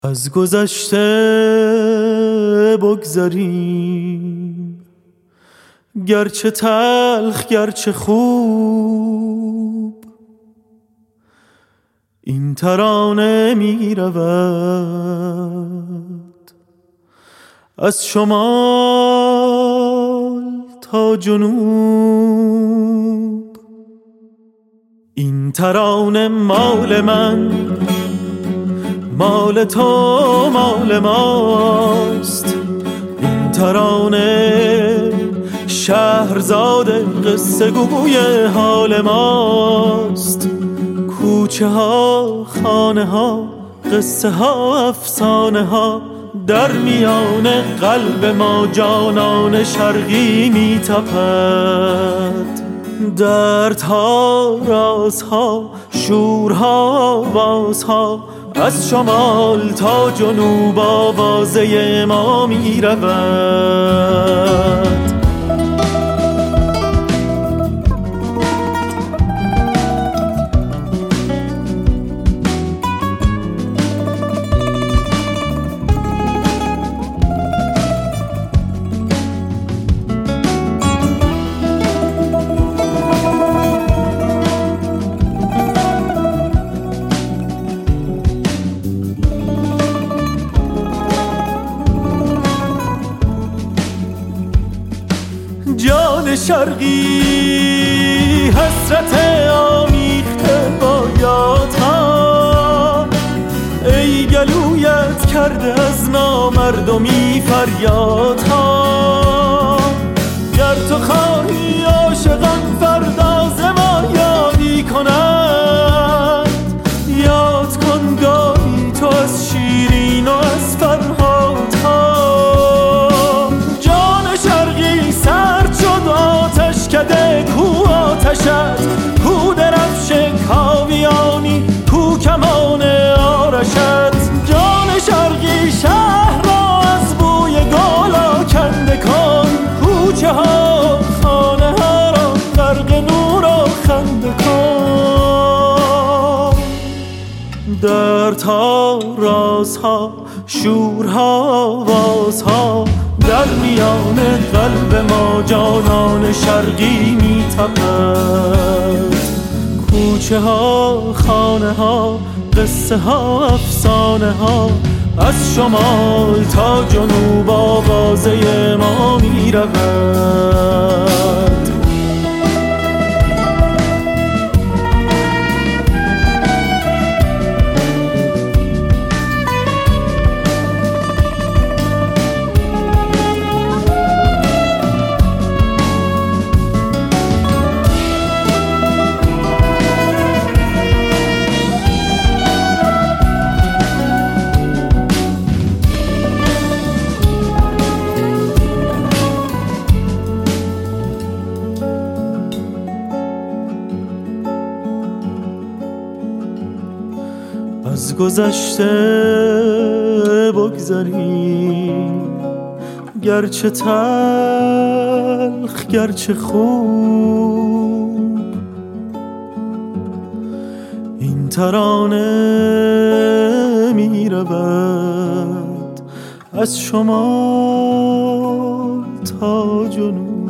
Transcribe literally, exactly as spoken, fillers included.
از گذشته بگذریم، گرچه تلخ گرچه خوب، این ترانه می رود از شمال تا جنوب. این ترانه مال من، مال تو، مال ماست. این ترانه شهرزاد قصه گوی حال ماست. کوچه ها، خانه ها، قصه ها، افسانه ها، در میان قلب ما جانان شرقی می تپد. دردها، رازها، شورها، آوازها، از شمال تا جنوب آوازه ما می رود. جان شرقی حسرت آمیخته با یادها، ای گلویت کرده از نامردمی فریادها. گر تو خواهی عاشقان فردا ز ما یادی کنند، یاد کن گاهی تو از شیرین و از فرهادها. جان شرقی سرد شد آتش کده، کو آتشت، کو درفش کاویانی، کو کمان آرشت. جان شرقی شهر را از بوی گل آکنده کن، کوچه ها، خانه ها را غرق نور و خنده کن. دردها، رازها، شورها، آوازها، در میان قلب ما جانان شرقی می تپد. کوچه ها، خانه ها، قصه ها، افسانه ها، از شمال تا جنوب آوازه ما می رود. از گذشته بگذریم، گرچه تلخ گرچه خوب، این ترانه می رود از شمال تا جنوب.